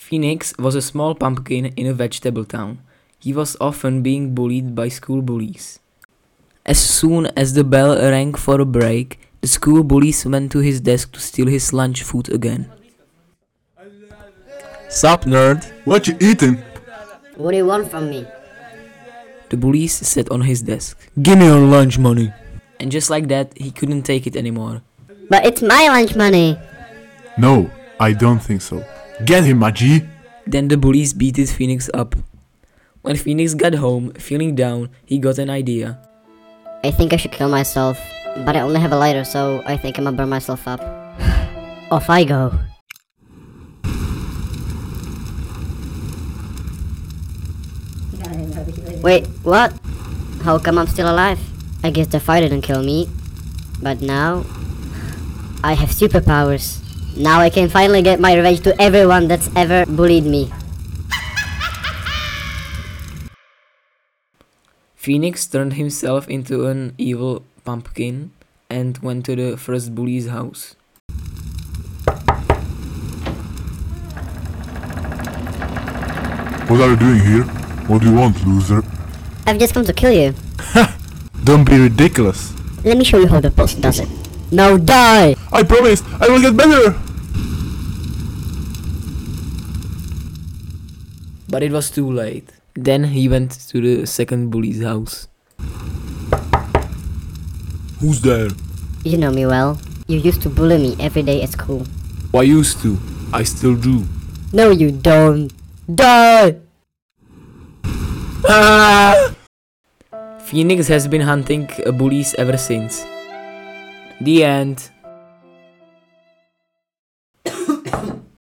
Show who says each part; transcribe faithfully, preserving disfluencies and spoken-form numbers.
Speaker 1: Phoenix was a small pumpkin in a vegetable town. He was often being bullied by school bullies. As soon as the bell rang for a break, the school bullies went to his desk to steal his lunch food again.
Speaker 2: Sup, nerd?
Speaker 3: What you eating?
Speaker 4: What do you want from me?
Speaker 1: The bullies sat on his desk.
Speaker 2: Give me your lunch money.
Speaker 1: And just like that, he couldn't take it anymore.
Speaker 4: But it's my lunch money.
Speaker 3: No, I don't think so. Get him, my G.
Speaker 1: Then the bullies beated Phoenix up. When Phoenix got home, feeling down, he got an idea.
Speaker 4: I think I should kill myself, but I only have a lighter, so I think I'm gonna burn myself up. Off I go. Wait, what? How come I'm still alive? I guess the fire didn't kill me. But now, I have superpowers. Now I can finally get my revenge to everyone that's ever bullied me.
Speaker 1: Phoenix turned himself into an evil pumpkin and went to the first bully's house.
Speaker 3: What are you doing here? What do you want, loser?
Speaker 4: I've just come to kill you.
Speaker 3: Don't be ridiculous.
Speaker 4: Let me show you how the boss does it. Now die!
Speaker 3: I promise, I will get better.
Speaker 1: But it was too late. Then he went to the second bully's house.
Speaker 2: Who's there?
Speaker 4: You know me well. You used to bully me every day at school.
Speaker 2: I used to. I still do.
Speaker 4: No, you don't. Die!
Speaker 2: Ah!
Speaker 1: Phoenix has been hunting bullies ever since. The end.